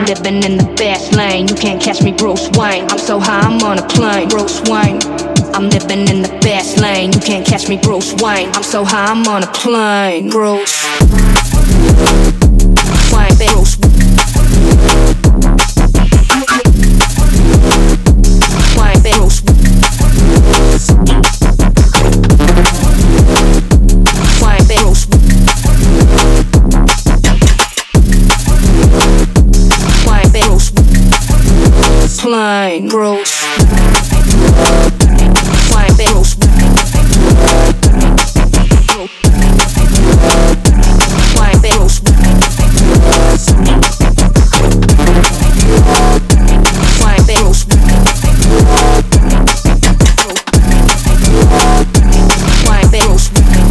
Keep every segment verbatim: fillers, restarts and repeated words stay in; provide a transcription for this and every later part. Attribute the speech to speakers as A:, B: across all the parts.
A: living in the fast lane. You can't catch me, Bruce Wayne. I'm so high, I'm on a plane. Bruce Wayne. I'm living in the fast lane. You can't catch me, Bruce Wayne. I'm so high, I'm on a plane. Bruce Wayne, Bruce Wayne, Bruce Wayne, Bruce Wayne, Bruce plane. Bruce Wayne, Bruce Wayne, Bruce Wayne, Bruce Wayne, Bruce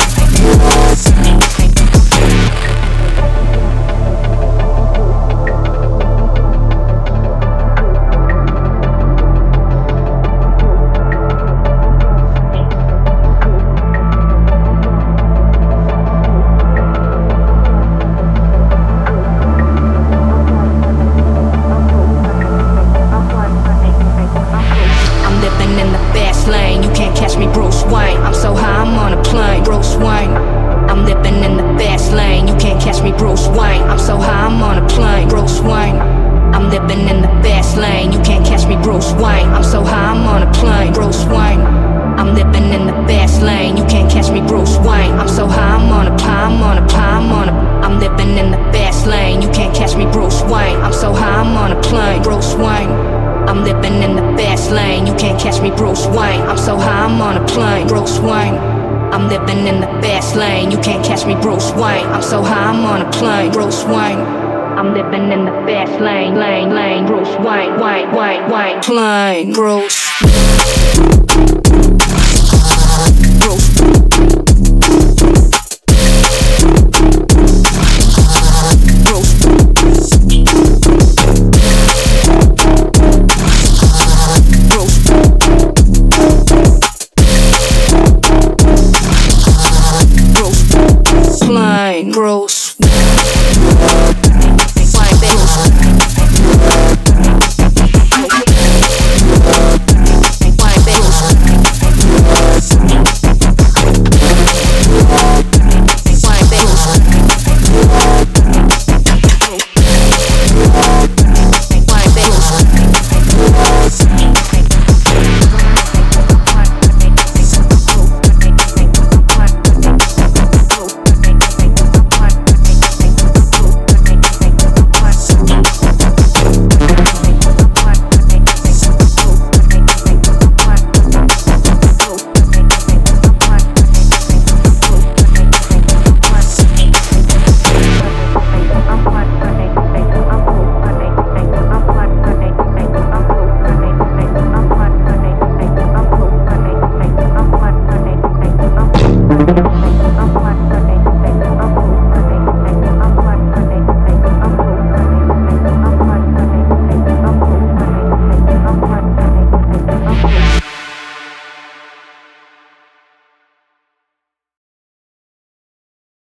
A: Bruce Wayne. I'm so high, I'm on a plane. Bruce Wayne. I'm living in the fast lane. You can't catch me, Bruce Wayne. I'm so high, I'm on a plane. Bruce Wayne. I'm living in the fast lane, lane, lane. Bruce Wayne, Wayne, Wayne, Wayne. Plane. Bruce.